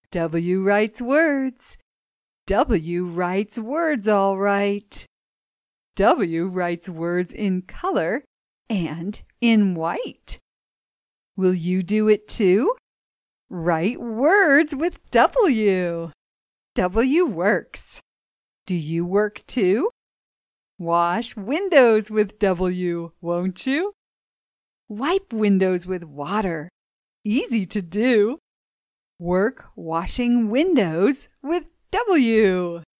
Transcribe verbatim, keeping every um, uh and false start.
W writes words. W writes words all right. W writes words in color and in white. Will you do it too? Write words with W. W works. Do you work too? Wash windows with W, won't you? Wipe windows with water. Easy to do. Work washing windows with W.